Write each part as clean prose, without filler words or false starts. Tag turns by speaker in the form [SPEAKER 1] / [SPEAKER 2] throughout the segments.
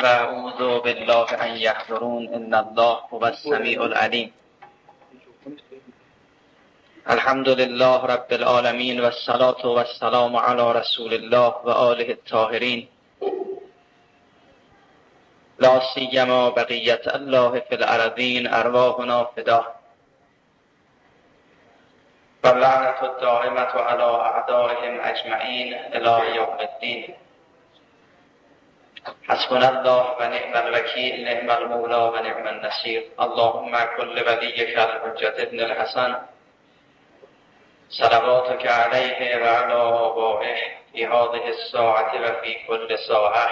[SPEAKER 1] و اعوذ بالله ان یحضرون ان الله هو السمیع العلیم. الحمد لله رب العالمین و الصلاة و السلام علی رسول الله و آله الطاهرین لا سیما بقیت الله فی الارضین ارواحنا فداه و لعنت الدائمة علی اعدائهم اجمعین الی یوم الدین. حسبنا الله و نعم الوکیل نعم المولی و نعم النصیر. اللهم کل ولیک الحجة ابن الحسن صلواتك علیه و علی آبائه فی هذه الساعة و فی کل ساعة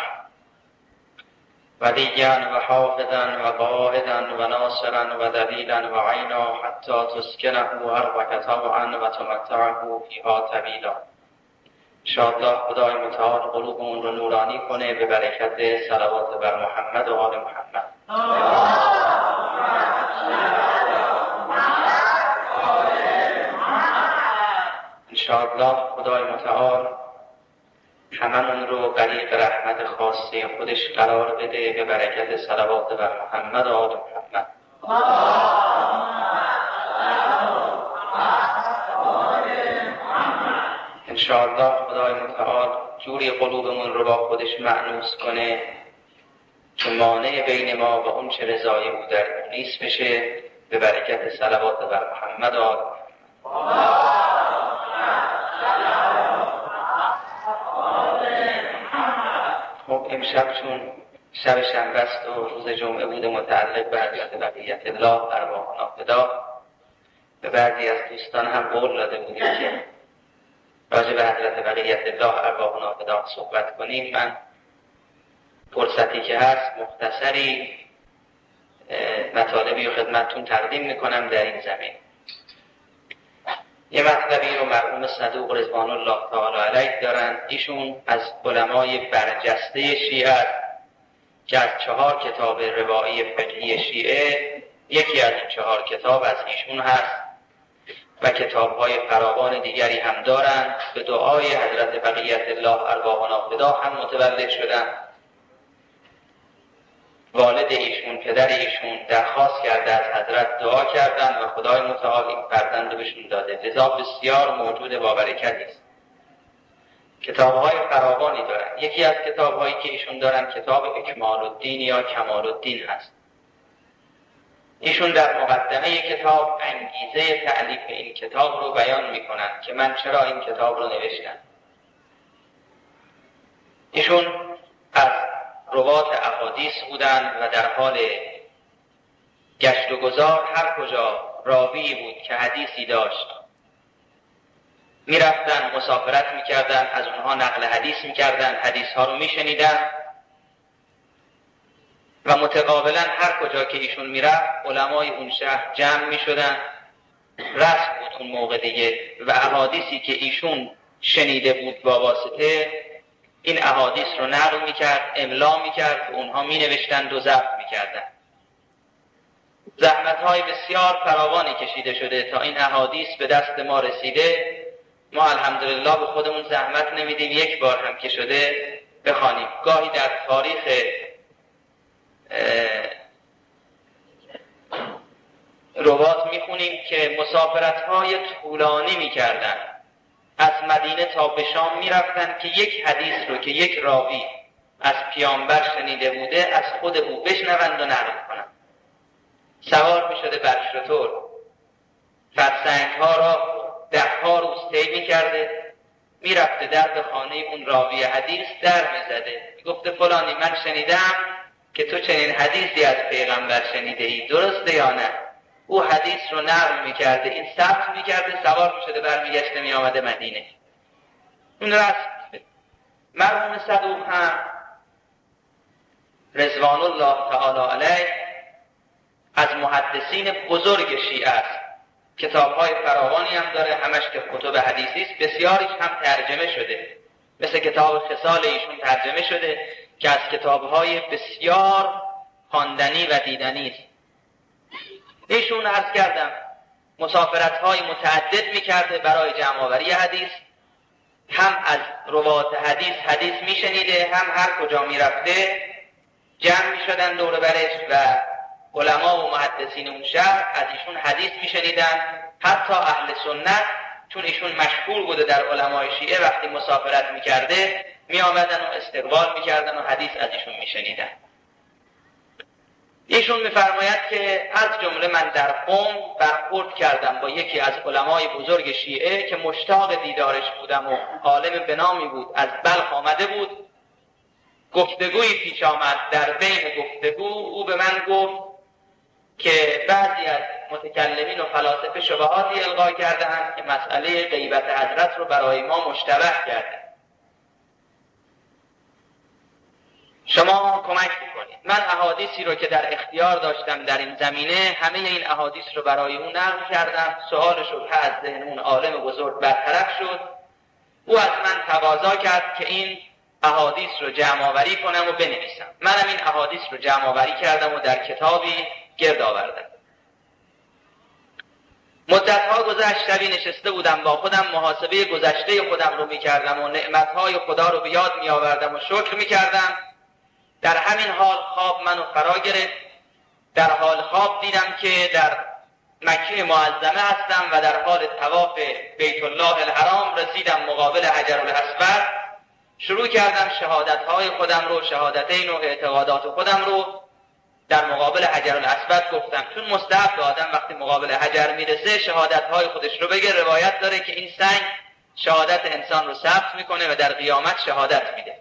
[SPEAKER 1] ولیا و حافظا و قائدا و ناصرا و دلیلا و عینا حتی تسکنه ارضک طوعا و تمتعه فیها طویلا. انشاءالله خدای متعال قلوبمون رو نورانی کنه به برکت صلوات بر محمد و آل محمد. انشاءالله خدای متعال هممون رو غریق رحمت خاصی خودش قرار بده به برکت صلوات بر محمد و آل محمد. انشاءالله خدای متعال جوری قلوبمون رو با خودش مأنوس کنه که مانع بین ما و اون چه رضای او در نیست بشه به برکت صلوات بر محمد و آل محمد. خب امشب چون شب شنبه است و روز جمعه بوده متعلق به حضرت بقیت الله ارواحنا فداه، به بعضی از دوستان هم قول داده بودیم که راجع به حضرت بقیت الله ارواحنا فداه صحبت کنیم. من فرصتی که هست مختصری مطالبی رو خدمتتون تقدیم میکنم در این زمین. یه مطلبی رو مرحوم صدوق رضوان الله تعالی علیه دارن. ایشون از علمای برجسته شیعه که از 4 کتاب روایی فقهی شیعه یکی از این 4 کتاب از ایشون هست و کتاب‌های فراوان دیگری هم دارن. به دعای حضرت بقیت الله ارواحنا فداه هم متولد شدن. والد ایشون پدر ایشون درخواست کرده از حضرت دعا کردن و خدای متعال این فرزند رو بهشون داده. لذا بسیار موجود با برکتی است. کتاب‌های فراوانی دارن. یکی از کتاب‌هایی که ایشون دارن کتاب اکمال الدین یا کمال الدین هست. ایشون در مقدمه کتاب انگیزه تألیف این کتاب رو بیان میکنن که من چرا این کتاب رو نوشتم. ایشون از روات احادیث بودن و در حال گشت و گذار هر کجا راوی بود که حدیثی داشت میرفتن مسافرت میکردن، از اونها نقل حدیث میکردن، حدیث ها رو میشنیدن و متقابلا هر کجا که ایشون میرفت علمای اون شهر جمع میشدن. رسم بود اون موقع دیگه و احادیثی که ایشون شنیده بود با واسطه این احادیث رو نقل میکرد، املا میکرد، اونها مینوشتند و ضبط میکردن. زحمت‌های بسیار فراوانی کشیده شده تا این احادیث به دست ما رسیده. ما الحمدلله به خودمون زحمت نمیدیم یک بار هم که شده بخوانیم. گاهی در تاریخ روات میخونیم که مسافرت‌های طولانی میکردن، از مدینه تا به شام میرفتن که یک حدیث رو که یک راوی از پیامبر شنیده بوده از خود او بشنوند و نقل کنند. سوار میشده بر شتر، فرسنگ‌ها را 10 روز طی میکرده، میرفته در خانه اون راوی حدیث در میزده، میگفته فلانی من شنیدم که تو چنین حدیثی از پیغمبر شنیده ای، درسته یا نه؟ او حدیث رو نقل میکرده، این ثبت میکرده، سوار میشده برمیگشته میامده مدینه. اون رسم مرحوم صدوق هم رضوان الله تعالی علیه از محدثین بزرگ شیعه است. کتاب‌های فراوانی هم داره، همش که کتب حدیثی است. بسیاریش هم ترجمه شده، مثل کتاب خصال ایشون ترجمه شده که از کتاب‌های بسیار خواندنی و دیدنی است. ایشون عرض کردم مسافرت‌های متعدد می‌کرده برای جمع‌آوری حدیث، هم از روات حدیث میشنیده، هم هر کجا میرفته جمع می شدن دور برش و علما و محدثین اون شهر از ایشون حدیث می شنیدن. حتی اهل سنت چون ایشون مشهور بوده در علمای شیعه وقتی مسافرت می کرده می آمدن و استقبال می کردن و حدیث از ایشون می شنیدن. ایشون می‌فرماید که از جمله من در قم برخورد کردم با یکی از علمای بزرگ شیعه که مشتاق دیدارش بودم و عالم به نامی بود، از بلخ آمده بود. گفتگویی پیش آمد، در بین گفتگو او به من گفت که بعضی از متکلمین و فلاسفه شبهاتی القا کردند که مسئله غیبت حضرت رو برای ما مشتبه کرده. شما کمک میکنید. من احادیثی رو که در اختیار داشتم در این زمینه همه این احادیث رو برای اون نقل کردم. سوال شبهه از ذهن اون عالم بزرگ برطرف شد. او از من تقاضا کرد که این احادیث رو جمع آوری کنم و بنویسم. منم این احادیث رو جمع آوری کردم و در کتابی گرد آوردم. مدت‌ها گذشت، شبی نشسته بودم با خودم محاسبه گذشته خودم رو می‌کردم و نعمت‌های خدا رو به یاد می‌آوردم و شکر می‌کردم. در همین حال خواب منو فرا گرفت. در حال خواب دیدم که در مکه معظمه هستم و در حال طواف بیت الله الحرام رسیدم مقابل حجر الاسود. شروع کردم شهادت‌های خودم رو، شهادتین و اعتقادات خودم رو در مقابل حجر الاسود گفتم. چون مستحب آدم وقتی مقابل حجر میرسه شهادت‌های خودش رو بگه. روایت داره که این سنگ شهادت انسان رو ثبت میکنه و در قیامت شهادت میده.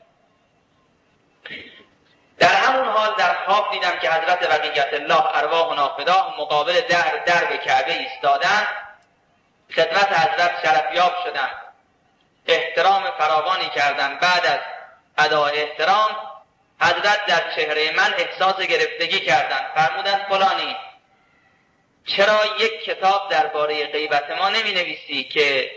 [SPEAKER 1] در همون حال در خواب دیدم که حضرت بقیت الله ارواحنا فداه مقابل درب کعبه ایستادن. خدمت حضرت شرفیاب شدم، احترام فراوانی کردم. بعد از ادای احترام حضرت در چهره من احساس گرفتگی کردند. فرمودند فلانی چرا یک کتاب درباره غیبت ما نمی نویسی که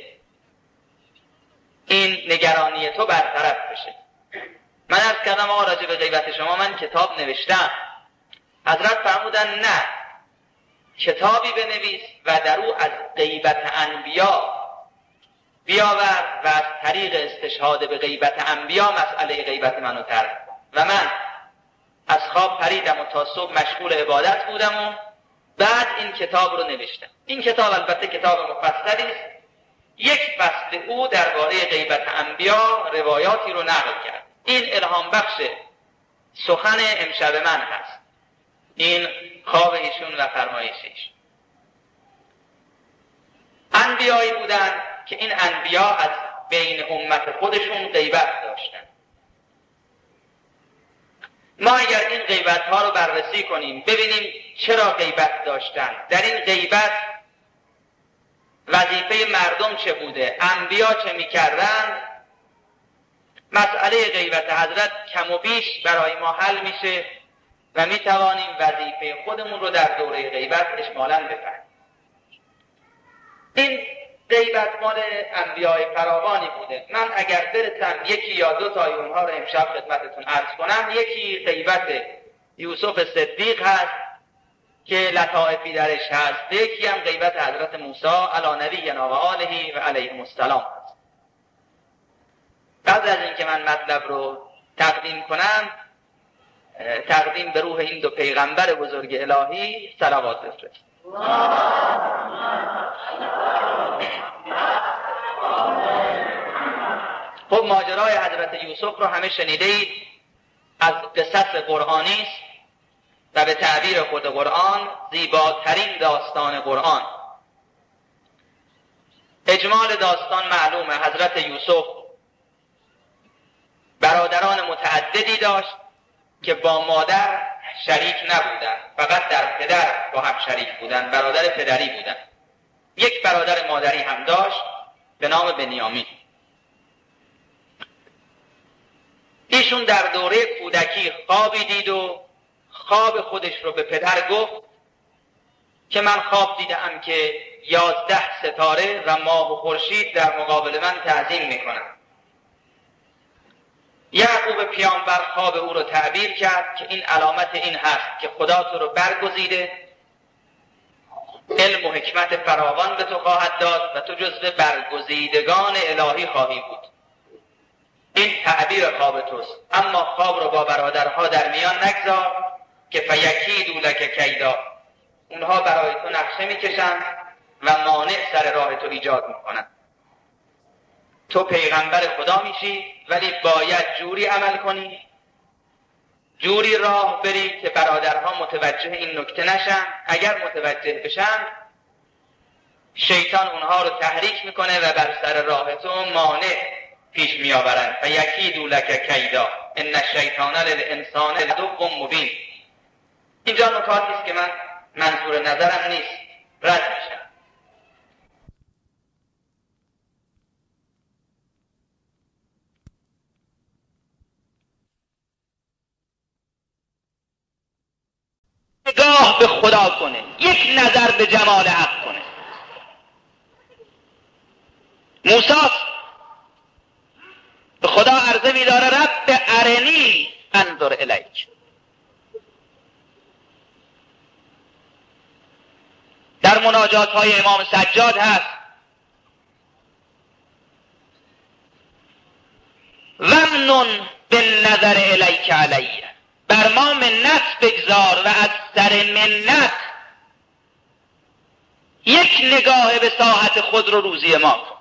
[SPEAKER 1] این نگرانی تو برطرف بشه؟ من عرض کردم آقا راجع به غیبت شما من کتاب نوشتم. حضرت فرمودن نه، کتابی بنویس و در او از غیبت انبیا بیاور و از طریق استشهاد به غیبت انبیا مسئله غیبت منو طرح کن. و من از خواب پریدم و تا صبح مشغول عبادت بودم و بعد این کتاب رو نوشتم. این کتاب البته کتاب مفصلی است. یک فصل او درباره غیبت انبیا روایاتی رو نقل کرد. این الهام بخش سخن امشب من هست. این خواب ایشون و فرمایش ایشون. انبیایی بودن که این انبیا از بین امت خودشون غیبت داشتن. ما اگر این غیبت ها رو بررسی کنیم ببینیم چرا غیبت داشتن، در این غیبت وظیفه مردم چه بوده، انبیا چه میکردن، مسئله غیبت حضرت کم و بیش برای ما حل میشه و میتوانیم وظیفه خودمون رو در دوره غیبت اجمالاً بفهمیم. این غیبت مال انبیای فراوانی بوده. من اگر برسم یکی یا دو تای اونها رو امشب خدمتتون عرض کنم. یکی غیبت یوسف صدیق هست که لطائفی درش هست. یکی هم غیبت حضرت موسی علی نبینا و آله و علیهم السلام هست. قبل از اینکه من مطلب رو تقدیم کنم، تقدیم به روح این دو پیغمبر بزرگ الهی صلوات بفرست. خب ماجرای حضرت یوسف رو همه شنیده اید، از قصص قرآنی است و به تعبیر خود قرآن زیباترین داستان قرآن. اجمال داستان معلومه. حضرت یوسف برادران متعددی داشت که با مادر شریک نبودن، فقط در پدر با هم شریک بودن، برادر پدری بودن. یک برادر مادری هم داشت به نام بنیامین. ایشون در دوره کودکی خوابی دید و خواب خودش رو به پدر گفت که من خواب دیدم که 11 ستاره و ماه و خورشید در مقابل من تعظیم میکنن. یعقوب پیامبر خواب او رو تعبیر کرد که این علامت این هست که خدا تو رو برگزیده، علم و حکمت فراوان به تو خواهد داد و تو جزو برگزیدگان الهی خواهی بود. این تعبیر خواب توست. اما خواب رو با برادرها در میان نگذار که فیکیدوا لک کیدا. اونها برای تو نقشه میکشند و مانع سر راه تو ایجاد میکنند. تو پیغمبر خدا میشی ولی باید جوری عمل کنی، جوری راه بری که برادرها متوجه این نکته نشن. اگر متوجه بشن شیطان اونها رو تحریک میکنه و بر سر راه تو مانع پیش میآورند. فیکیدوا لک کیدا ان الشیطان للانسان عدو مبین. اینجا نکاتی است که من منظور نظرم نیست، رد میشم. نگاه به خدا کنه، یک نظر به جمال حق کنه. موسی به خدا عرضه می‌داره رب ارنی انظر الیک. در مناجات های امام سجاد هست ومنن بالنظر الیک علی، بر ما منت بگذار و از سر منت یک نگاه به ساحت خود رو روزی ما کن.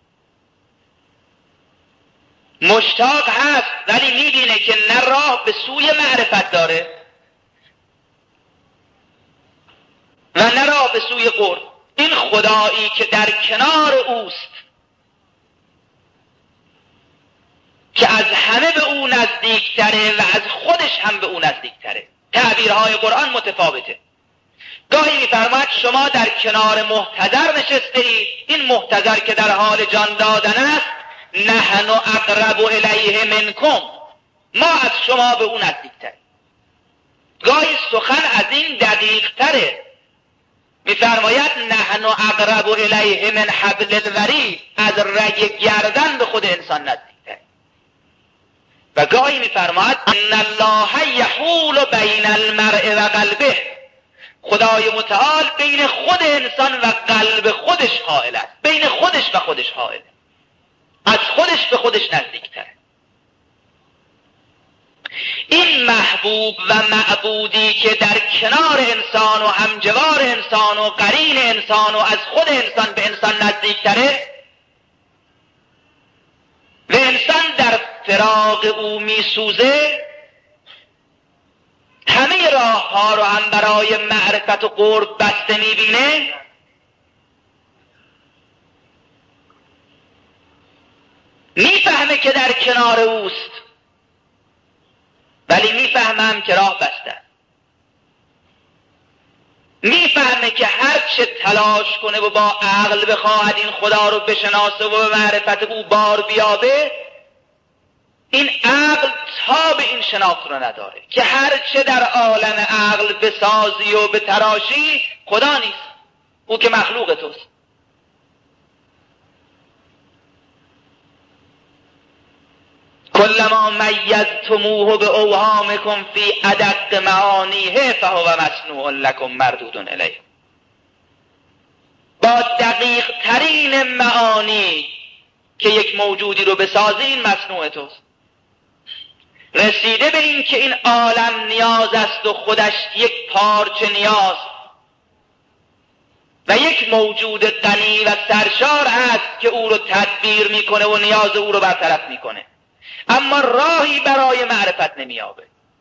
[SPEAKER 1] مشتاق هست ولی میبینه که نه راه به سوی معرفت داره و نه راه به سوی قرب. این خدایی که در کنار اوست، که از همه به او نزدیکتره و از خودش هم به او نزدیکتره. تعبیرهای قرآن متفاوته. گاهی می‌فرماید شما در کنار محتضر نشسته اید، این محتضر که در حال جان دادن است، نحن اقرب الیه منکم، ما از شما به او نزدیکتریم. گاهی سخن از این دقیق‌تره، می‌فرماید نحن اقرب الیه من حبل الورید، از رگ گردن به خود انسان نزدیکتریم. و گاهی می‌فرماید ان الله یحول بین المرء و قلبه، خدای متعال بین خود انسان و قلب خودش حائل است، بین خودش و خودش حائل، از خودش به خودش نزدیکتره. این محبوب و معبودی که در کنار انسان و همجوار انسان و قرین انسان و از خود انسان به انسان نزدیکتره و انسان در فراق او میسوزه، همه راه ها رو هم برای معرفت و قرب بسته میبینه، میفهمه که در کنار اوست ولی میفهمم که راه بسته، میفهمه که هر چه تلاش کنه و با عقل بخواهد این خدا رو بشناسه و به معرفت او بار بیابه، این عقل تاب این شناخت رو نداره، که هر چه در عالم عقل بسازی و بتراشی خدا نیست، او که مخلوق توست. کلما میزتموه به اوهامکم فی ادق معانیه فهو مصنوع لکم مردود الیه. با دقیق ترین معانی که یک موجودی رو بسازی این مصنوع توست. رسیده به این که این عالم نیاز است و خودش یک پارچه نیاز و یک موجود غنی و سرشار است که او رو تدبیر میکنه و نیاز او رو برطرف میکنه، اما راهی برای معرفت نمیابه.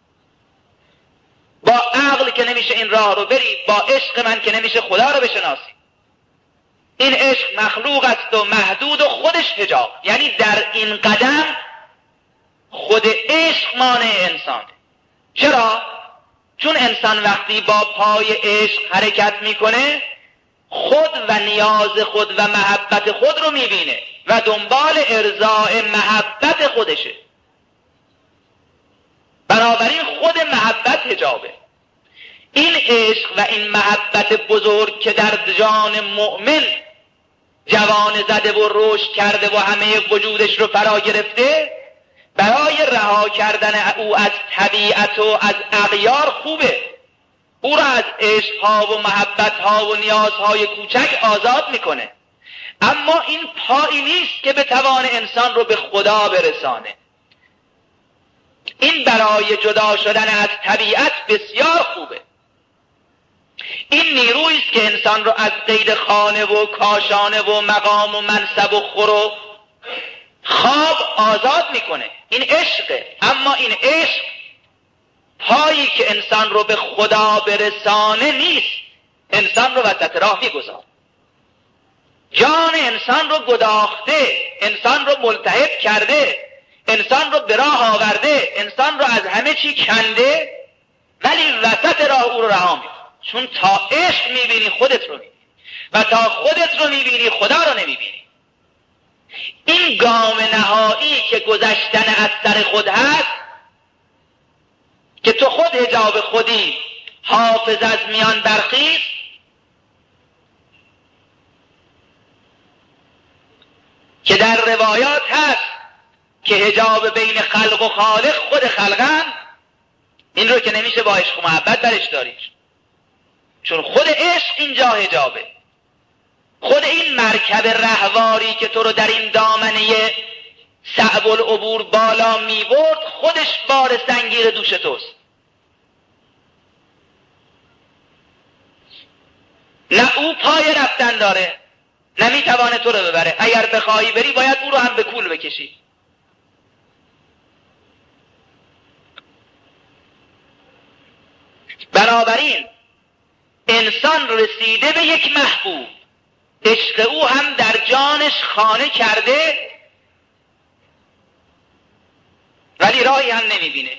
[SPEAKER 1] با عقل که نمیشه این راه رو بری، با عشق من که نمیشه خدا رو بشناسی. این عشق مخلوق است و محدود و خودش حجاب، یعنی در این قدم خود عشق مانع انسانه. چرا؟ چون انسان وقتی با پای عشق حرکت میکنه خود و نیاز خود و محبت خود رو میبینه و دنبال ارضاء محبت خودشه. بنابراین خود محبت حجابه. این عشق و این محبت بزرگ که در جان مؤمن جوان زده و رشد کرده و همه وجودش رو فرا گرفته، برای رها کردن او از طبیعت و از اغیار خوبه. او را از عشقها و محبتها و نیازهای کوچک آزاد میکنه. اما این پایی نیست که به توان انسان رو به خدا برسانه. این برای جدا شدن از طبیعت بسیار خوبه. این نیرویی است که انسان رو از قید خانه و کاشانه و مقام و منصب و خور و خواب آزاد میکنه. این عشقه. اما این عشق پایی که انسان رو به خدا برسانه نیست، انسان رو وسط راه میگذار، جان انسان رو گداخته، انسان رو ملتهب کرده، انسان رو به راه آورده، انسان رو از همه چی کنده، ولی وسط راه او رو رها میکنه. چون تا عشق میبینی خودت رو میبینی و تا خودت رو میبینی خدا رو نمیبینی. این گام نهایی که گذشتن از سر خود هست، که تو خود حجاب خودی، حافظ از میان برخیز، که در روایات هست که حجاب بین خلق و خالق خود خلقن. این رو که نمیشه با عشق و محبت برش دارید، چون خود عشق اینجا حجابه. خود این مرکب رهواری که تو رو در این دامنه صعب العبور بالا میبرد، خودش بار سنگین دوش توست. نه او پای رفتن داره، نمیتوانه تو رو ببره. اگر بخواهی بری باید او رو هم به کول بکشی. بنابراین انسان رسیده به یک محبوب، عشق او هم در جانش خانه کرده، ولی راهی هم نمیبینه.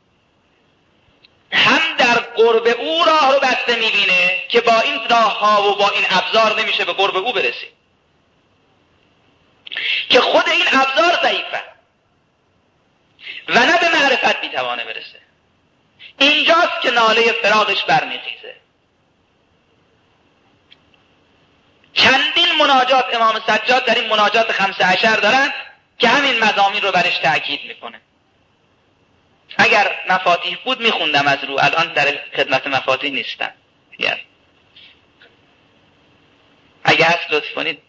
[SPEAKER 1] هم در قرب او راه رو بسته میبینه که با این راه ها و با این ابزار نمیشه به قرب او برسی، که خود این ابزار ضعیفه و نه به معرفت میتوانه برسه. اینجاست که ناله فراقش برمیخیزه. چندین مناجات امام سجاد در این مناجات 15 دارن که همین مضامین رو برش تأکید میکنه. اگر مفاتیح بود میخوندم از رو، الان در خدمت مفاتیح نیستم. اگر هست لطف کنید.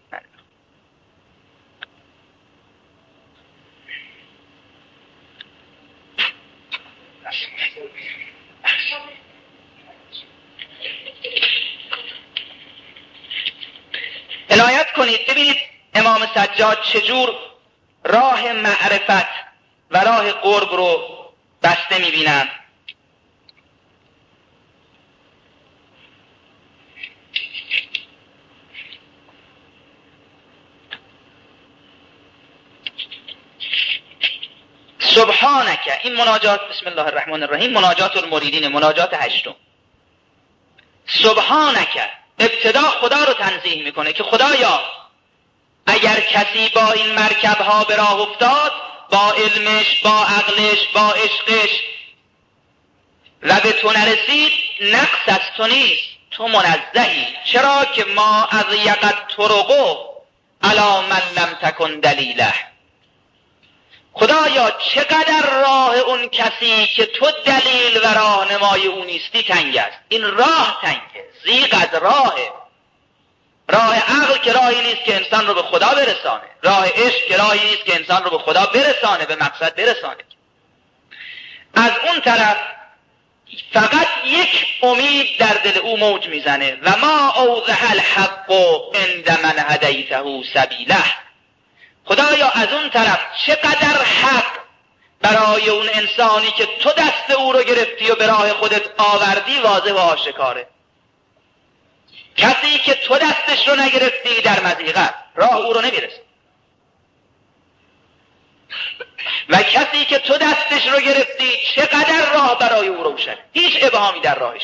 [SPEAKER 1] عنایت کنید ببینید امام سجاد چجور راه معرفت و راه قرب رو بسته میبینن. سبحانک، این مناجات بسم الله الرحمن الرحیم، مناجات المریدین، مناجات 8. سبحانک، ابتدا خدا رو تنزیه میکنه که خدایا اگر کسی با این مرکب ها به راه افتاد، با علمش، با عقلش، با عشقش و به تو نرسید، نقص از تو نیست، تو منزهی. چرا که ما از یقت طرقو علی من لم تکن دلیله. خدایا چقدر راه اون کسی که تو دلیل و راهنمای اون نیستی تنگ است. این راه تنگه، زیغ از راهه. راه عقل که راهی نیست که انسان رو به خدا برسانه، راه عشق که راهی نیست که انسان رو به خدا برسانه، به مقصد برسانه. از اون طرف فقط یک امید در دل او موج میزنه، و ما اوضح الحق عند من هدیته سبیله. خدایا از اون طرف چقدر حق برای اون انسانی که تو دست او رو گرفتی و به راه خودت آوردی واضح و آشکاره. کسی که تو دستش رو نگرفتی در مضیقه راه او رو نمیرسه، و کسی که تو دستش رو گرفتی چقدر راه برای او روشن، هیچ ابهامی در راهش.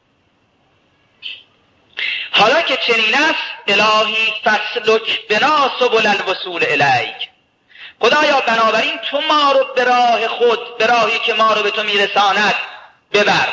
[SPEAKER 1] حالا که چنین است، الهی فسلک بنا سبل الوصول الیک. خدایا بنابراین تو ما رو به راه خود، به راهی که ما رو به تو میرساند ببر.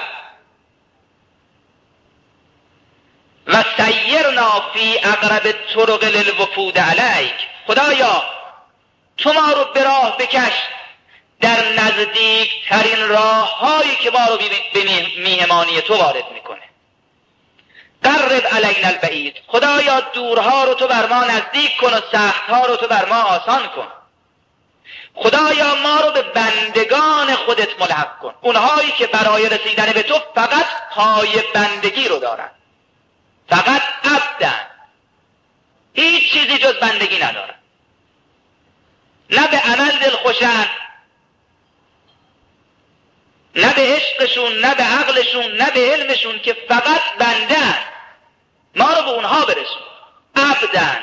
[SPEAKER 1] و سیرنا فی اقرب الطرق للوفود علیک. خدایا تو ما رو به راه بکش در نزدیک ترین راه هایی که ما رو به میهمانی تو وارد میکنه. قرب علینا البعید. خدایا دورها رو تو بر ما نزدیک کن و سختها رو تو بر ما آسان کن. خدایا ما رو به بندگان خودت ملحق کن، اونهایی که برای رسیدن به تو فقط پای بندگی رو دارن، فقط عبدن، هیچ چیزی جز بندگی ندارن، نه به عمل دلخوشن، نه به عشقشون، نه به عقلشون، نه به علمشون، که فقط بندن. ما رو به اونها برسون. عبدن،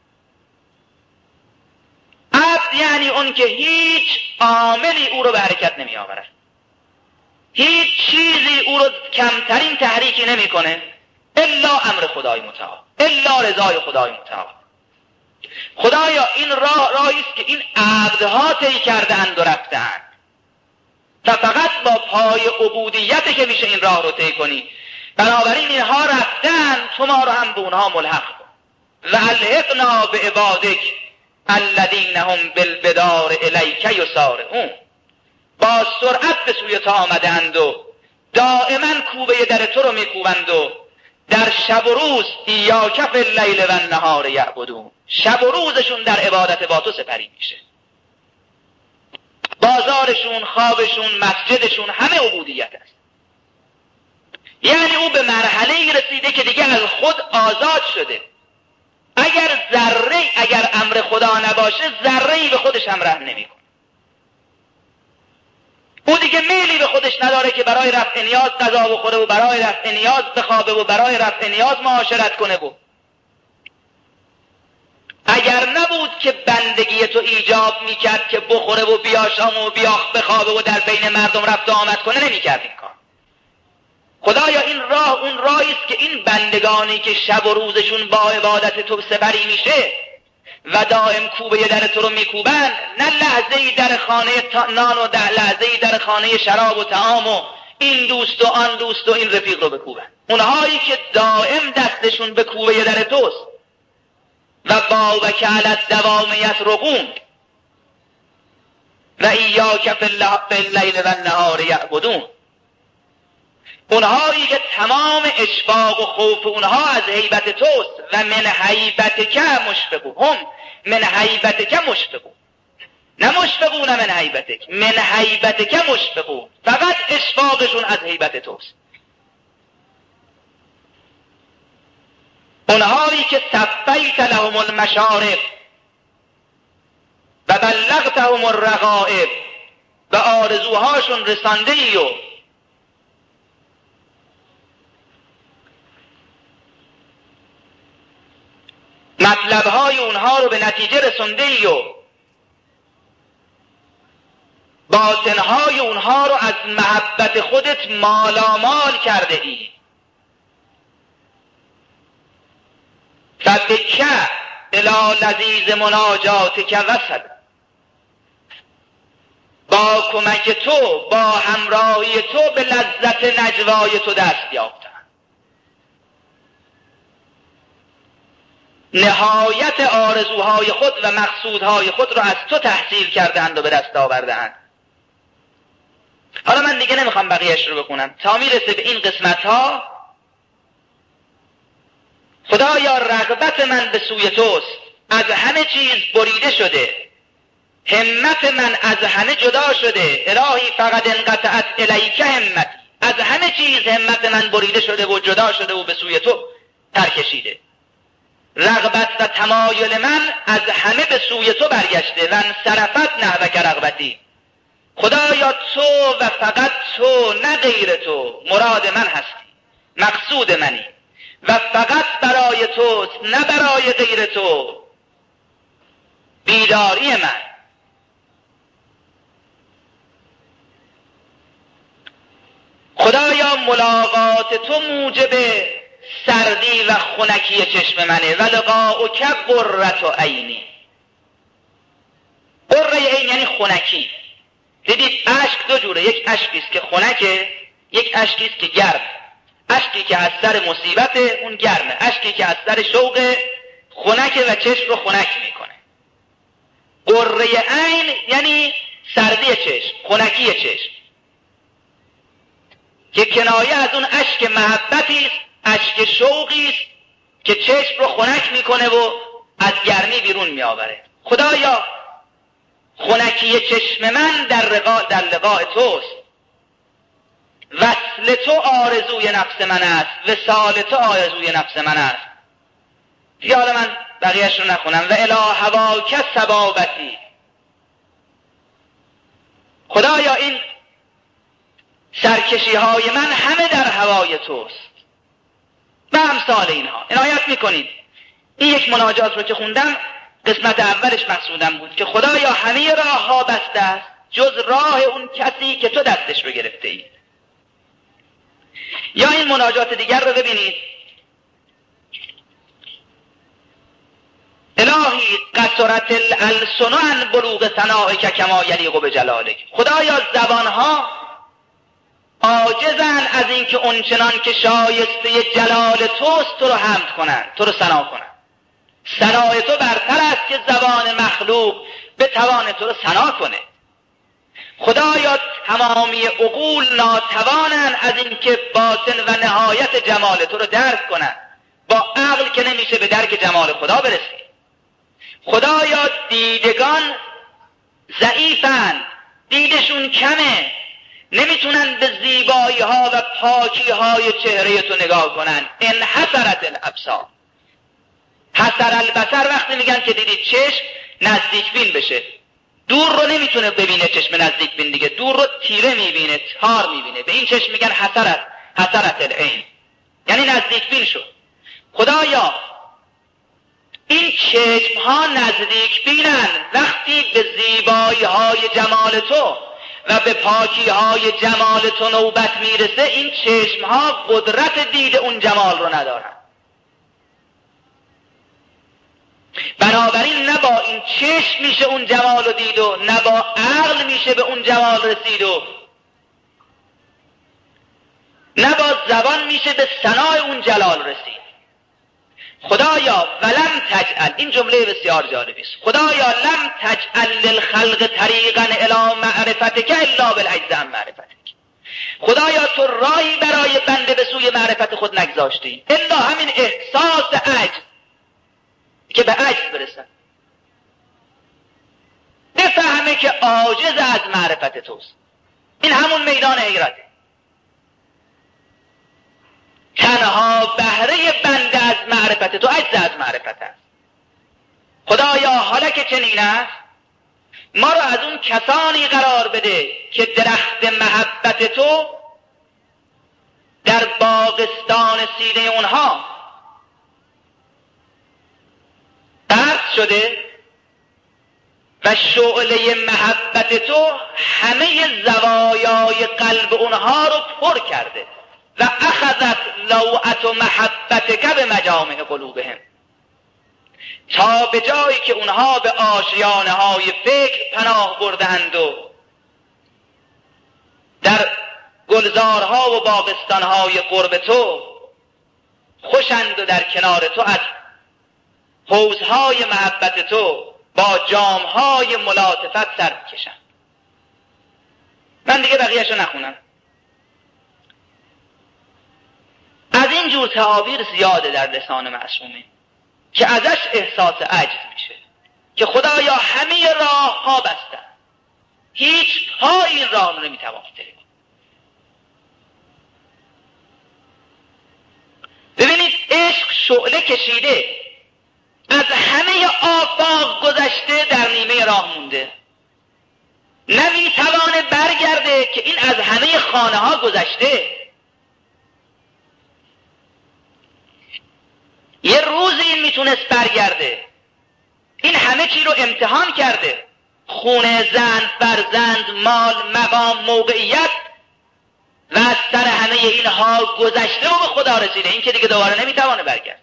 [SPEAKER 1] عبد یعنی اون که هیچ عاملی او رو به حرکت نمی آورد، هیچ چیزی او رو کمترین تحریکی نمی کنه الا امر خدای متعال، الا رضای خدای متعال. خدایا این راهی است که این عبدها طی کرده اند و رفتند و فقط با پای عبودیت که میشه این راه رو طی کنی. بنابراین اینها رفتن، تو ما رو هم به اونها ملحق کن. و الحقنا به عبادک الذین هم بالبدار الیک یسارعون، با سرعت به سوی تو آمدند و دائما کوبه در تو رو میکوبند و در شب و روز ایاک فی اللیل و النهار یعبدون، شب و روزشون در عبادت با تو سپری میشه. بازارشون، خوابشون، مسجدشون همه عبودیت است. یعنی او به مرحله رسیده که دیگه از خود آزاد شده. اگر امر خدا نباشه ذره‌ای به خودش هم رحم نمیکنه. او دیگه میلی به خودش نداره که برای رفع نیاز غذا بخوره و برای رفع نیاز بخوابه و برای رفع نیاز معاشرت کنه. و اگر نبود که بندگی تو ایجاب میکرد که بخوره و بیاشامه و بخوابه و در بین مردم رفت و آمد کنه، نمیکرد این کار. خدایا این راه اون راهی است که این بندگانی که شب و روزشون با عبادت تو سپری میشه و دائم کوبه در تو رو میکوبند، نه لحظه‌ای در خانه نان و لحظه‌ای در خانه شراب و طعام و این دوست و آن دوست و این رفیق رو بکوبند. اونهایی که دائم دستشون به کوبه در توست و بابک علی الدوام یطرقون و ایاک فی اللیل و النهار یعبدون، اونهایی که تمام اشفاق و خوف اونها از هیبت توست و من هیبتک مشفقون، هم من هیبتک مشفقون، نه مشفقون من هیبتک، من هیبتک مشفقون، فقط اشفاقشون از هیبت توست. اونهایی که صفیت لهم المشارب و بلغتهم الرغائب، به آرزوهاشون رسانده ای و مطلبهای اونها رو به نتیجه رسانده ای و باطنهای اونها رو از محبت خودت مالامال کرده ای. فبک الی لذیذ مناجاتک وصل، با کمک تو، با همراهی تو به لذت نجوای تو دست یافتند. نهایت آرزوهای خود و مقصودهای خود را از تو تحصیل کردند و به دست آوردند. حالا من دیگه نمیخوام بقیهش رو بخونم تا میرسه به این قسمت ها. خدایا رغبت من به سوی توست، از همه چیز بریده شده، همت من از همه جدا شده. الهی فقط انقطعت الیک همت، از همه چیز همت من بریده شده و جدا شده و به سوی تو ترکشیده. رغبت و تمایل من از همه به سوی تو برگشته. و انصرفت نحوک رغبتی، خدایا تو و فقط تو، نه غیر تو مراد من هستی، مقصود منی و فقط برای توست، نه برای غیر تو بیداری من. خدایا ملاقات تو موجب سردی و خنکی چشم منه. و لقاؤک قرة عینی، قره عین یعنی خنکی. دیدید اشک دو جوره، یک اشکی است که خنکه، یک اشکی است که گرم. اشکی که از سر مصیبت اون گرمه، اشکی که از سر شوق خنکه و چشم رو خنک میکنه. قره عین یعنی سردی چشم، خنکی چشم، که کنایه از اون اشک محبتی است، اشک شوقی است که چشم رو خنک میکنه و از گرمی بیرون میآوره. خدایا خنکی چشم من در لقاء توست، وصل تو آرزوی نفس من است، وصال تو آرزوی نفس من است. دیگه حالا من بقیهش رو نخونم. و الی هواک سبابتی، خدایا این سرکشی های من همه در هوای توست و امثال اینها. عنایت میکنید این یک مناجات رو که خوندم قسمت اولش مقصودم بود که خدایا همه راه ها بسته است جز راه اون کسی که تو دستش رو گرفته ای. یا این مناجات دیگر رو ببینید. الهی قصرت الالسن عن بلوغ ثنائک کما یلیق بجلالک، خدایا زبانها عاجزن از اینکه اونچنان که شایسته جلال توست تو رو حمد کنن، تو رو ثنا کنن. ثنای تو برتر است که زبان مخلوق بتوان تو رو ثنا کنه. خدایا تمامی عقول ناتوانن از اینکه باطن و نهایت جمال تو رو درک کنن. با عقل که نمیشه به درک جمال خدا برسی. خدایا دیدگان ضعیفن، دیدشون کمه، نمیتونن به زیبایی ها و پاکی های چهره تو نگاه کنن. ان حسرت الابصار، حسر البصر وقتی میگن که دیدید چشم نزدیک بین بشه، دور رو نمیتونه ببینه چشم نزدیک بین دیگه، دور رو تیره میبینه، تار میبینه. به این چشم میگن حسرت العین، یعنی نزدیک بین شد. خدایا این چشم ها نزدیک بینن وقتی به زیبایی های جمال تو و به پاکی های جمال تو نوبت میرسه، این چشم ها قدرت دید اون جمال رو ندارن. بنابراین نه با این چشم میشه اون جمال رو دید و نه با عقل میشه به اون جمال رسید و نه با زبان میشه به ثنای اون جلال رسید. خدایا ولم تجعل، این جمله بسیار جالبی است، خدایا لم تجعل للخلق طریقا الی معرفتک الا بالعجز عن معرفتک، خدایا تو راهی برای بنده به سوی معرفت خود نگذاشتی الا همین احساس عجز، که به عجز برسن، بفهمه که عاجز از معرفت توست. این همون میدان حیرته. تنها بهره بنده از معرفت تو عجز از معرفت است. خدایا حالا که چنین است، ما رو از اون کسانی قرار بده که درخت محبت تو در باغستان سینه اونها قرض شده و شعله محبت تو همه زوایای قلب اونها رو پر کرده و اخذت لوعت و محبتک به مجامع قلوبهم، تا به جایی که اونها به آشیانه های فکر پناه بردند و در گلزارها و باغستانهای قرب تو خوشند و در کنار تو از حوضهای محبت تو با جامهای ملاطفت سر بکشند. من دیگه بقیه‌شو نخونم. از این جور تعابیر زیاده در لسان معصومه که ازش احساس عجز میشه که خدایا همه راه ها بستن، هیچ پای این راه رو نمیتوان طی. ببینید عشق شعله کشیده، از همه آفاق گذشته، در نیمه راه مونده، نمیتوانه برگرده که این از همه خانه ها گذشته. یه روزی این میتونست برگرده، این همه چی رو امتحان کرده، خونه، زن، فرزند، مال، مقام، موقعیت و از سر همه اینها گذشته و به خدا رسیده. این که دیگه دوباره نمیتوانه برگرده.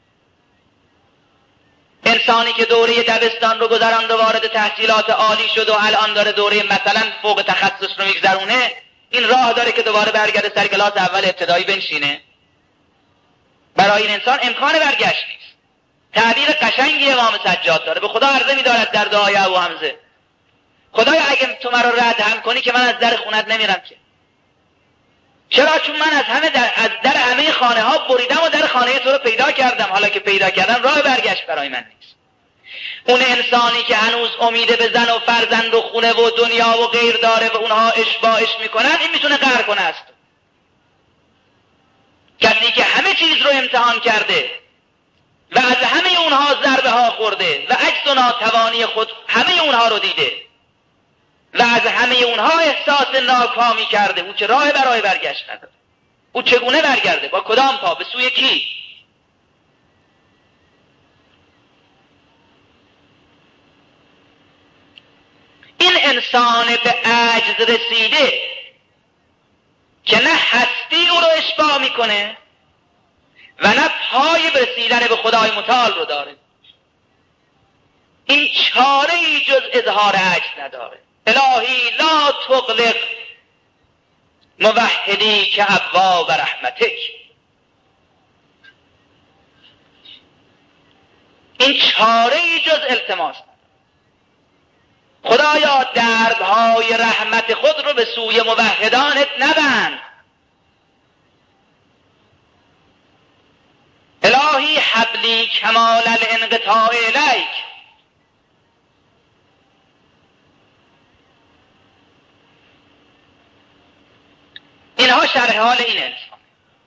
[SPEAKER 1] انسانی که دوره دبستان رو گذراند و وارد تحصیلات عالی شد و الان داره دوره مثلا فوق تخصص رو میگذرونه، این راه داره که دوباره برگرده سر کلاس اول ابتدایی بنشینه؟ برای این انسان امکان برگشت نیست. تعبیر قشنگی امام سجاد داره، به خدا عرضه می‌دارد در دعای ابو حمزه: خدایا اگه تو من رو رد هم کنی که من از در خونت نمیرم که. چرا؟ چون من از در همه خانه ها بریدم و در خانه تو رو پیدا کردم. حالا که پیدا کردم راه برگشت برای من نیست. اون انسانی که هنوز امید به زن و فرزند و خونه و دنیا و غیر داره و اونها اشباعش میکنن، این میتونه قهر کنه است. کسی که همه چیز رو امتحان کرده و از همه اونها ضربه ها خورده و عجز و ناتوانی خود همه اونها رو دیده و از همه اونها احساس ناکامی کرده، او که راه برای برگشت نداره. او چگونه برگرده؟ با کدام پا؟ به سوی کی؟ این انسان به عجز رسیده که نه هستی او رو اشباع میکنه و نه پای رسیدن به خدای متعال رو داره، این چاره ای جز اظهار عجز نداره. الهی لا تغلق موحدی که ابواب رحمتک. این چاره ای جز التماس نداره. خدایا دربهای رحمت خود رو به سوی موحدانت نبند. الهی حبلی کمال الانقطاع الیک. اینها شرح حال این انسان.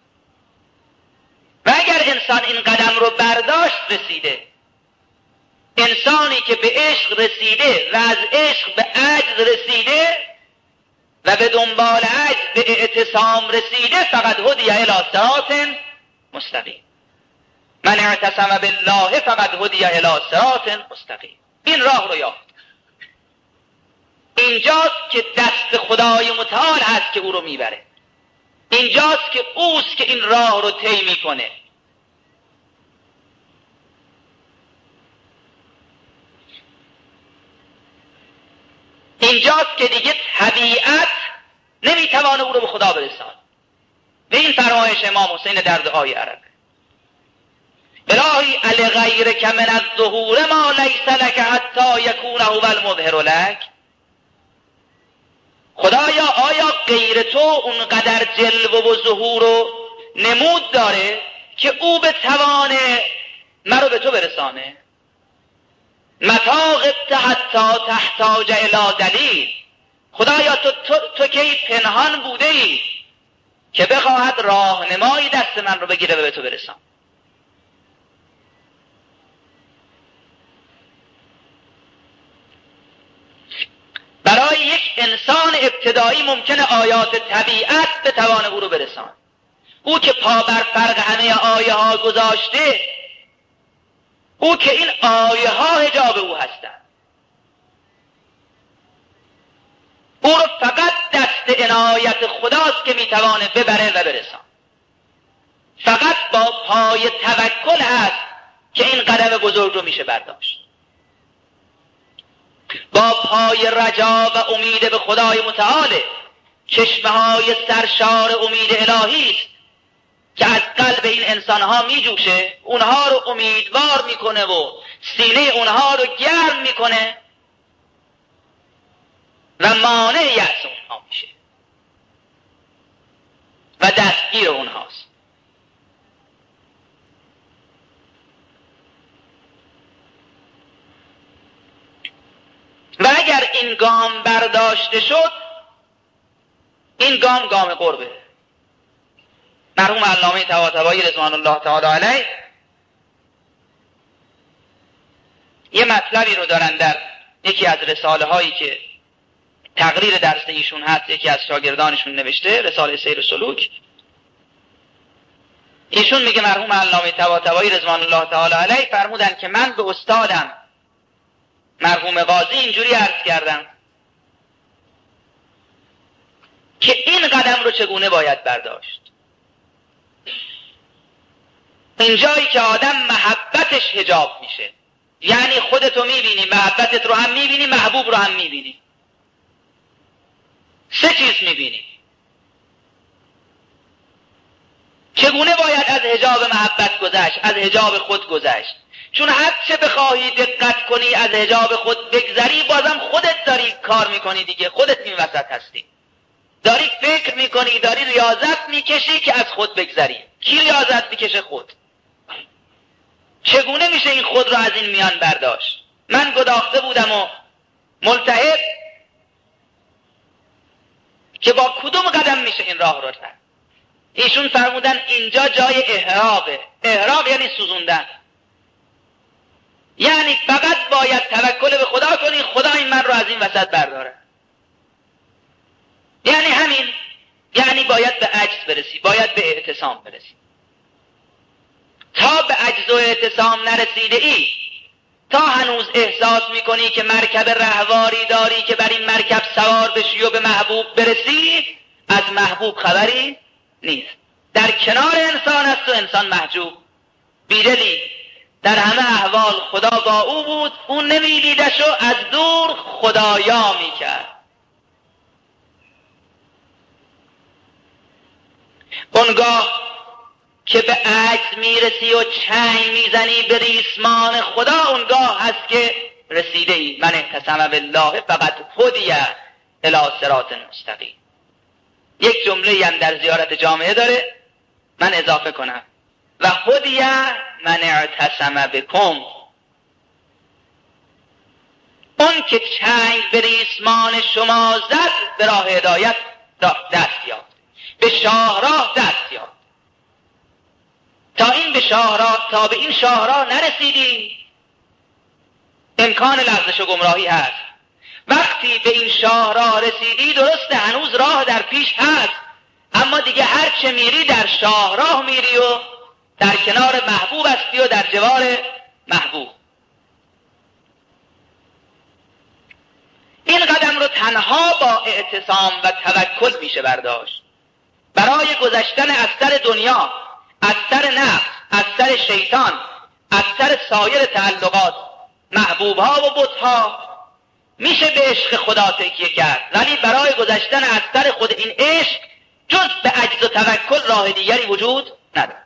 [SPEAKER 1] و اگر انسان این قدم رو برداشت رسیده، انسانی که به عشق رسیده و از عشق به عجز رسیده و به دنبال عجز به اعتصام رسیده، فقط هدی الی صراط مستقیم. من اعتصم بالله فقط هدی الی صراط مستقیم. این راه رو یافت. اینجاست که دست خدای متعال هست که او رو میبره. اینجاست که اوست که این راه رو طی میکنه. اینجاست که دیگه طبیعت نمیتوانه او رو به خدا برساند. به این فرمایش امام حسین در دعای عربه: الهی علی غیرک من الظهور ما لیس لک حتی یکون هو المظهر لک. خدایا آیا غیر تو اونقدر جلوه و ظهور و نمود داره که او به توانه مرا به تو برسانه؟ متا غبت حتی تحتاج الی دلیل. خدایا تو کی پنهان بوده ای که بخواهد راهنمایی دست من رو بگیره و به تو برسان. برای یک انسان ابتدایی ممکنه آیات طبیعت به توان او رو برسان. او که پا بر فرق همه آیه ها گذاشته، او که این آیه ها حجاب او هستند، او رو فقط دست عنایت خداست که میتوانه ببره و برسان. فقط با پای توکل هست که این قدم بزرگ رو میشه برداشت. با پای رجا و امید به خدای متعال، چشمه های سرشار امید الهی است که از قلب این انسان ها می جوشه، اونها رو امیدوار میکنه و سینه اونها رو گرم میکنه و مانع یأس اونها میشه و دستگیر اونهاست. و اگر این گام برداشته شد، این گام گام قربه. مرحوم علامه طباطبایی رضوان الله تعالی علیه یه مطلبی رو دارن در یکی از رساله هایی که تقریر درس ایشون هست، یکی از شاگردانشون نوشته، رساله سیر و سلوک. ایشون میگه مرحوم علامه طباطبایی رضوان الله تعالی علیه فرمودن که من به استادم مرحوم قاضی اینجوری عرض کردم که این قدم رو چگونه باید برداشت. این جایی که آدم محبتش حجاب میشه، یعنی خودتو میبینی، محبتت رو هم میبینی، محبوب رو هم میبینی، سه چیز میبینی. چگونه باید از حجاب محبت گذشت، از حجاب خود گذشت؟ چون هر چه بخواهی دقت کنی از حجاب خود بگذری، بازم خودت داری کار میکنی دیگه، خودت این وسط هستی، داری فکر میکنی، داری ریاضت میکشی که از خود بگذری. کی ریاضت میکشه؟ خود. چگونه میشه این خود رو از این میان برداشت؟ من گداخته بودم و ملتهب که با کدوم قدم میشه این راه رو رفت. ایشون فرمودن اینجا جای احراقه. احراق یعنی سوزوندن، یعنی فقط باید توکل به خدا کنی، خدا این من رو از این وسط برداره. یعنی همین، یعنی باید به عجز برسی، باید به اعتصام برسی. تا به عجز و اعتصام نرسیده ای، تا هنوز احساس میکنی که مرکب رهواری داری که بر این مرکب سوار بشی و به محبوب برسی، از محبوب خبری نیست. در کنار انسان است و انسان محجوب. بیدلی در همه احوال خدا با او بود، او نمیدیدش و از دور خدایا میکرد. اونگاه که به عجز میرسی و چنگ میزنی به ریسمان خدا، اونگاه هست که رسیده ای. من اعتصم بالله فقط هدی الی صراط مستقیم. یک جمله هم در زیارت جامعه داره، من اضافه کنم: و هدی من اعتصم بکم. اون که چنگ به ریسمان شما زد به راه هدایت دست یافت، به شاهراه دست یافت. تا به این شاهراه نرسیدی امکان لغزش و گمراهی هست. وقتی به این شاهراه رسیدی درسته هنوز راه در پیش هست، اما دیگه هر چه میری در شاهراه میری و در کنار محبوب هستی و در جوار محبوب. این قدم رو تنها با اعتصام و توکل میشه برداشت. برای گذشتن از سر دنیا، از سر نفس، از سر شیطان، از سر سایر تعلقات، محبوبها و بتها میشه به عشق خدا تکیه کرد، ولی برای گذشتن از سر خود این عشق جز به عجز و توکل راه دیگری وجود ندارد.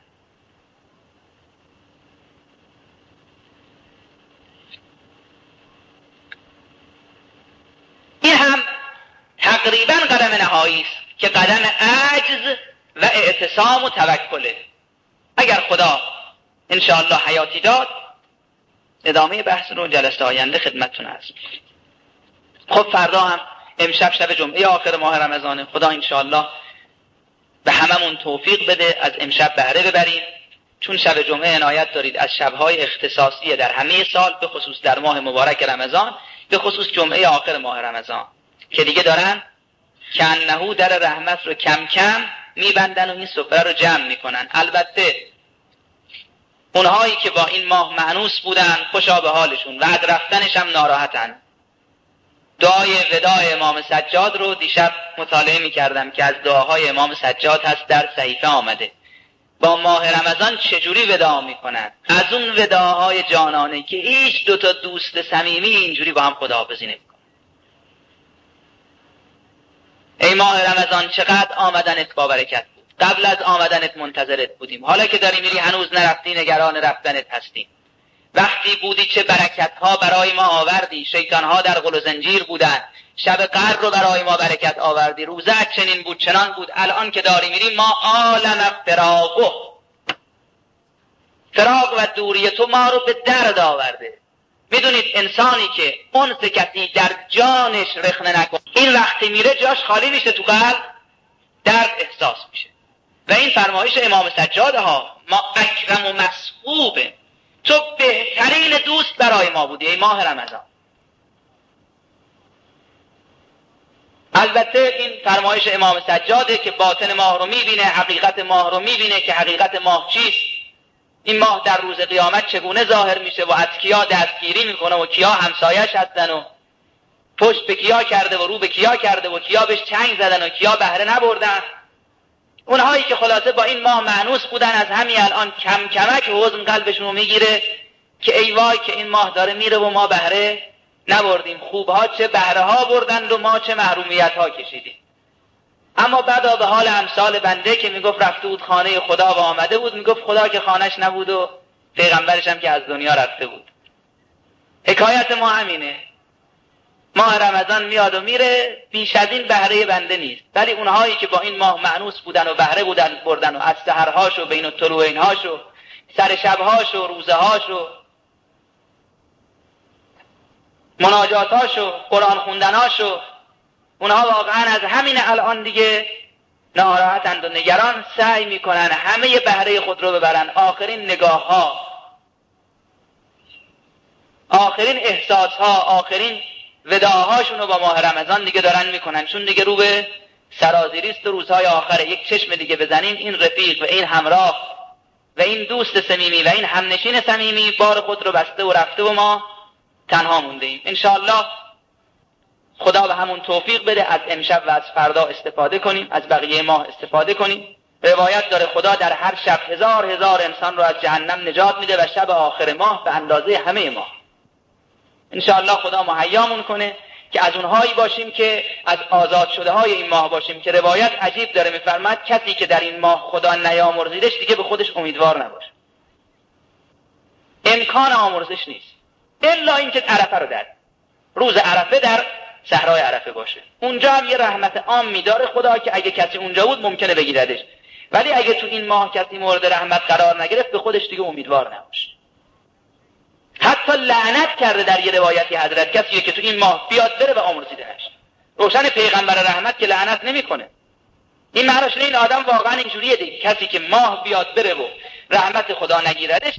[SPEAKER 1] این هم تقریبا قدم نهایی است که قدم عجز و اعتصام و توکله. اگر خدا انشاءالله حیاتی داد ادامه بحث رو جلسه آینده خدمتتون هست. خب فردا هم امشب شب جمعه آخر ماه رمضان، خدا انشاءالله به هممون توفیق بده از امشب بهره ببریم، چون شب جمعه عنایت دارید از شبهای اختصاصی در همه سال، به خصوص در ماه مبارک رمضان، به خصوص جمعه آخر ماه رمضان که دیگه دارن که انهو در رحمت رو کم کم میبندن و این سفره رو جمع میکنن. البته اونهایی که با این ماه مأنوس بودن خوشا به حالشون و از رفتنش هم ناراحتن. دعای وداع امام سجاد رو دیشب مطالعه میکردم که از دعاهای امام سجاد هست، در صحیفه آمده با ماه رمضان چجوری وداع میکنن. از اون وداعهای جانانه که هیچ دوتا دوست صمیمی اینجوری با هم خداحافظی نمیکنن. ای ماه رمضان چقدر آمدنت با برکت بود، قبل از آمدنت منتظرت بودیم، حالا که داری میری هنوز نرفتی نگران رفتنت هستیم. وقتی بودی چه برکتها برای ما آوردی، شیطانها در غل و زنجیر بودن، شب قدر رو برای ما برکت آوردی، روزه چنین بود چنان بود. الان که داری میری ما عالم فراق و دوری تو ما رو به درد آورده. میدونید انسانی که انس کسی در جانش رخنه نکن، این وقتی میره جاش خالی میشه، تو قلب درد احساس میشه. و این فرمایش امام سجاده ها، ما اکرم و مصحوبه، تو بهترین دوست برای ما بودی ای ماه رمضان. البته این فرمایش امام سجاده که باطن ماه رو میبینه، حقیقت ماه رو میبینه که حقیقت ماه چیست، این ماه در روز قیامت چگونه ظاهر میشه و از کیا دستگیری میکنه و کیا همسایش هستن و پشت به کیا کرده و رو به کیا کرده و کیا بهش چنگ زدن و کیا بهره نبردن. اونهایی که خلاصه با این ماه مأنوس بودن از همین الان کم کمک حزن قلبشون رو میگیره که ای وای که این ماه داره میره و ما بهره نبردیم. خوبها چه بهره ها بردند و ما چه محرومیت ها کشیدیم. اما بعدا به حال امثال بنده که میگفت رفته بود خانه خدا و آمده بود، میگفت خدا که خانهش نبود و پیغمبرش هم که از دنیا رفته بود. حکایت ما همینه، ماه رمضان میاد و میره، بیش از این بهره بنده نیست. ولی اونهایی که با این ماه مأنوس بودن و بهره بردن و از سحرهاش و بین الطلوعینهاش و سر شبهاش و روزهاش و مناجاتاشو، قرآن خوندناشو، اونها واقعا از همین الان دیگه ناراحتند و نگران، سعی میکنن همه بهره خود رو ببرن. آخرین نگاه ها، آخرین احساس ها، آخرین وداعهاشون رو با ماه رمضان دیگه دارن میکنن، چون دیگه رو به سرازیری است و روزهای آخره. یک چشم دیگه بزنیم این رفیق و این همراه و این دوست صمیمی و این همنشین صمیمی بار خود رو بسته و رفته و ما تنها مونده ایم. انشاءالله خدا به همون توفیق بده از امشب و از فردا استفاده کنیم، از بقیه ماه استفاده کنیم. روایت داره خدا در هر شب هزار انسان رو از جهنم نجات میده و شب آخر ماه به اندازه همه ماه. انشاءالله خدا مهیامون کنه که از اونهایی باشیم که از آزاد شده های این ماه باشیم، که روایت عجیب داره میفرماد کسی که در این ماه خدا نیامرزیدش دیگه به خودش امیدوار نباشه. امکان آمرزش نیست الا اینکه عرفه رو در روز عرفه در صحرای عرفه باشه. اونجا هم یه رحمت عامی داره خدا که اگه کسی اونجا بود ممکنه بگیردش، ولی اگه تو این ماه کسی مورد رحمت قرار نگرفت به خودش دیگه امیدوار نباشه. حتی لعنت کرده در یه روایتی حضرت کسی که تو این ماه بیاد بره و آمرزیده نشه. روشن پیغمبر رحمت که لعنت نمیکنه. این معناش این آدم واقعا اینجوریه دیگه، کسی که ماه بیاد بره و رحمت خدا نگیردش.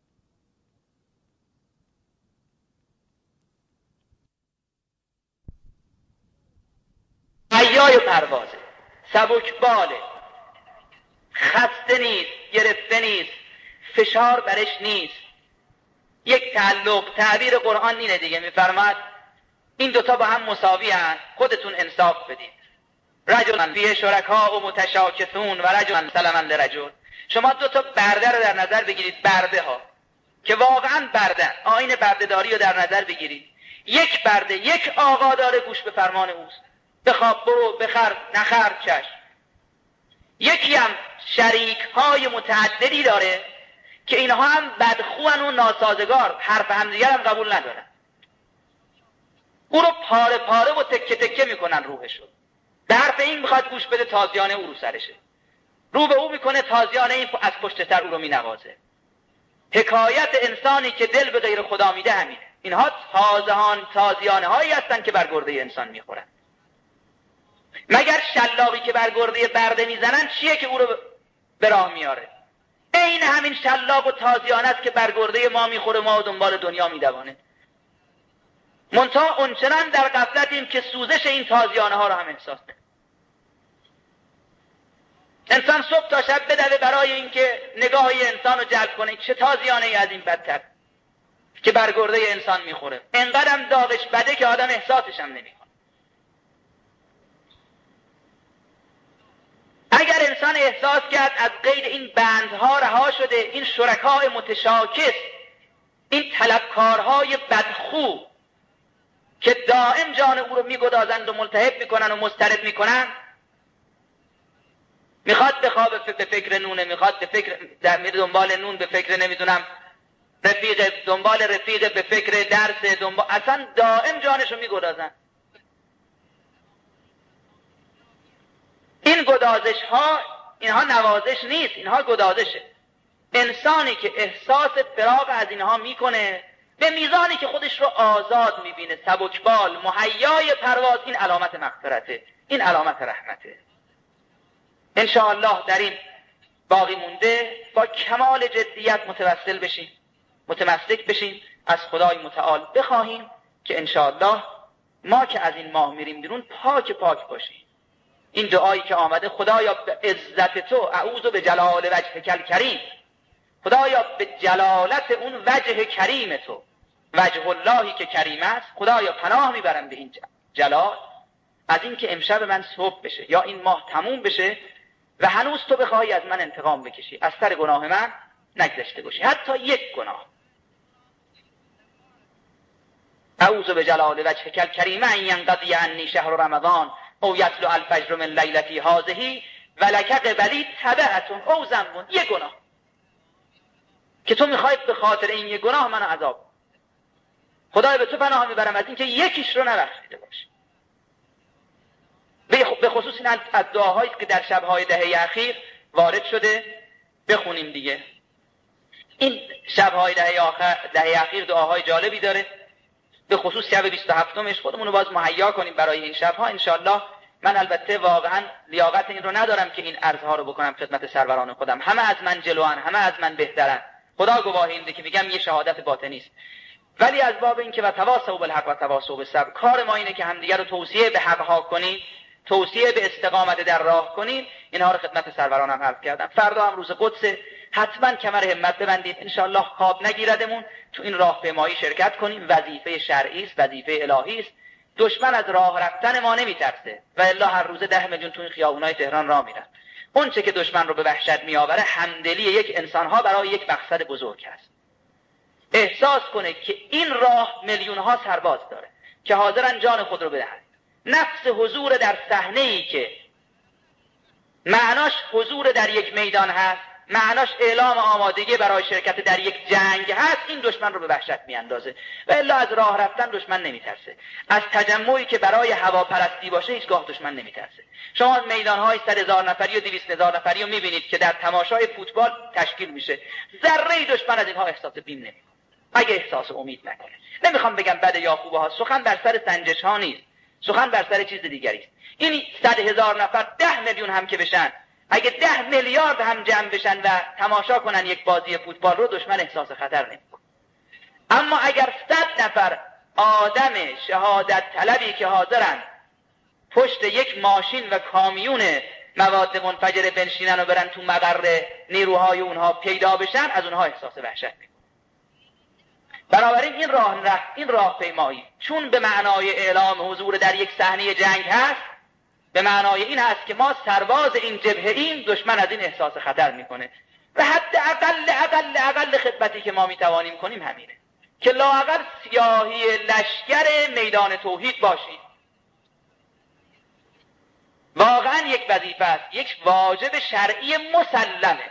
[SPEAKER 1] حیای پروازه، سبکباله، خسته نیست، گرفته نیست، فشار برش نیست، یک تعلق. تعبیر قرآن اینه دیگه، میفرماد این دوتا با هم مساوی هستند، خودتون انصاف بدید. رجل فیه شرکاء متشاکسون و رجل سلما لرجل. شما دوتا برده رو در نظر بگیرید، برده ها که واقعا بردن، آیین بردهداری رو در نظر بگیرید. یک برده یک آقا داره، گوش به فرمان اوست، بخواب برو، بخر نخر چش. یکی هم شریک های متعددی داره که اینها هم بدخوان و ناسازگار، حرف همدیگر هم قبول ندارن، او رو پاره پاره و تکه تکه میکنن روحشو. به حرف این میخواد گوش بده، تازیانه او رو سرشه، رو به او میکنه، تازیانه این از پشت سر او رو مینوازه. حکایت انسانی که دل به غیر خدا میده همینه. اینها تازیانه هایی هستن که بر گرده انسان میخورن. مگر شلاقی که بر گرده برده میزنن چیه که او رو به راه میاره؟ این همین شلاق و تازیانه است که بر گرده ما میخوره، ما دنبال دنیا میدوانه. منتها اونچنان در غفلتیم که سوزش این تازیانه ها رو هم احساس نکنیم. انسان صبح تا شب بدوه برای اینکه نگاه انسان رو جلب کنه، چه تازیانه ای از این بدتر که بر گرده انسان میخوره. انقدرم داغش بده که آدم احساسش هم نمیکنه. اگر انسان احساس کرد از قید این بندها رها شده، این شرکای متشاکس، این طلبکارهای بدخو که دائم جان او رو میگدازند و ملتهب میکنن و مضطرب میکنن، میخواد بخواب به فکر نونه، میخواد به فکر میره دنبال نون، به فکر نمیدونم رفیق، دنبال رفیق، به فکر درس، اصلا دائم جانش رو میگدازن. این گدازش ها، اینها نوازش نیست، اینها گدازشه. انسانی که احساس فراغ از اینها میکنه، به میزانی که خودش رو آزاد میبینه، سبکبال، مهیای پرواز، این علامت مغفرته، این علامت رحمته. انشاءالله در این باقی مونده با کمال جدیت متوسل بشیم، متمسک بشیم، از خدای متعال بخواهیم که انشاءالله ما که از این ماه میریم بیرون پاک باشیم. این دعایی که آمده، خدایا به عزت تو، اعوذ به جلال وجهک الکریم، خدایا به جلالت اون وجه کریم تو، وجه اللهی که کریم است، خدایا پناه میبرم به این جلال از این که امشب من صبح بشه یا این ماه تموم بشه و هنوز تو بخواهی از من انتقام بکشی، از سر گناه من نگذشته باشی، حتی یک گناه. اعوذ به جلال وجهک الکریم ان ینقضی عنی شهر رمضان او یطلع الفجر من لیلتی هذه ولک قبلی تبعتون او ذنب، یک گناه که تو میخوای به خاطر این یک گناه منو عذاب. خدای به تو پناه میبرم از اینکه یکیش رو نبخشیده باشی. به خصوص این از دعاهایی که در شبهای دهه اخیر وارد شده بخونیم دیگه. این شبهای دهه اخیر دعاهای جالبی داره.
[SPEAKER 2] به خصوص شب 27مش خودمون رو باز مهیا کنیم برای این شب‌ها انشالله. من البته واقعا لیاقت این رو ندارم که این عرضها رو بکنم خدمت سروران خودم، همه از من جلوان، همه از من بهترن، خدا گواه اینه که میگم یه شهادت باطنی است. ولی از باب این که و تواصوا بالحق و تواصوا بالصبر، کار ما اینه که همدیگه رو توصیه به حق ها کنیم، توصیه به استقامت در راه کنیم. اینها رو خدمت سرورانم عرض کردم. فردا هم روز قدس، حتما کمر همت ببندید انشالله خواب نگیردمون، تو این راهپیمایی شرکت کنیم. وظیفه شرعی است، وظیفه الهی است. دشمن از راه رفتن ما نمیترسه و الا هر روز 10 میلیون تو این خیابونای تهران راه میرن. اون چه که دشمن رو به وحشت میآوره همدلی یک انسانها برای یک مقصد بزرگ است. احساس کنه که این راه میلیون ها سرباز داره که حاضرن جان خود رو بدهند. نفس حضور در صحنه‌ای که معناش حضور در یک میدان هست، معناش اعلام آمادگی برای شرکت در یک جنگ هست، این دشمن رو به وحشت میاندازه و الا از راه رفتن دشمن نمیترسه. از تجمعی که برای هواپرستی باشه هیچگاه دشمن نمیترسه. شما میدان‌های 100,000 نفری و 200,000 نفری رو میبینید که در تماشای فوتبال تشکیل میشه، ذره دشمن از اینها احساس بیم نمیکنه، اگه احساس امید نکنه. نمیخوام بگم بد یا خوبه ها، سخن بر سر سنجش ها نیست، سخن بر سر چیز دیگری است. این 100,000 نفر 10 میلیون هم که بشن، اگه 10 میلیارد هم جمع بشن و تماشا کنن یک بازی فوتبال رو، دشمن احساس خطر نمیکنه. اما اگر 100 نفر آدم شهادت طلبی که حاضرن پشت یک ماشین و کامیون مواد منفجره بنشینن و برن تو مقر نیروهای اونها پیدا بشن، از اونها احساس وحشت میکنه. بنابراین این راهپیمایی چون به معنای اعلام حضور در یک صحنه جنگ هست، به معنای این هست که ما سرباز این جبهه ایم، دشمن از این احساس خطر میکنه و حتی اقل خدمتی که ما میتوانیم کنیم همینه که لااقل سیاهی لشکر میدان توحید باشید. واقعا یک وظیفه است، یک واجب شرعی مسلمه،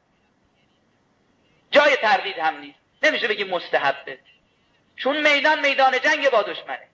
[SPEAKER 2] جای تردید هم نیست، نمیشه بگی مستحبه، چون میدان جنگ با دشمنه.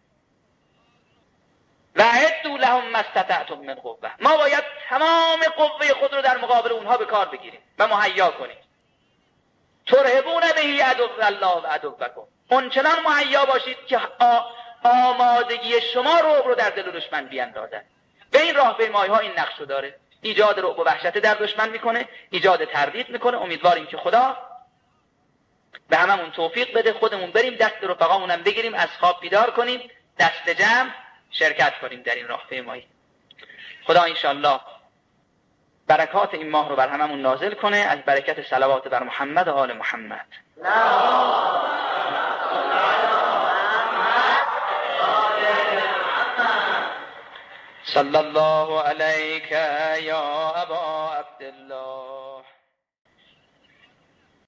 [SPEAKER 2] و اعدوا لهم ما استطعتم من قوة، ما باید تمام قوه خود رو در مقابل اونها به کار بگیریم و مهیا کنیم. ترهبون به عدو الله و عدوکم، اونچنان مهیا باشید که آمادگی شما رو در دل دشمن بیاندازد. به این راهپیمایی ها این نقشو داره، ایجاد رعب و وحشت در دشمن میکنه، ایجاد تردید میکنه. امیدواریم که خدا به هممون توفیق بده، خودمون بریم دست رفقامونم بگیریم، از خواب بیدار کنیم، دست جمع شرکت کنیم در این راهپیمایی. خدا انشالله برکات این ماه رو بر هممون نازل کنه، از برکت صلوات بر محمد و آل محمد. صلی الله علیک یا ابا عبدالله.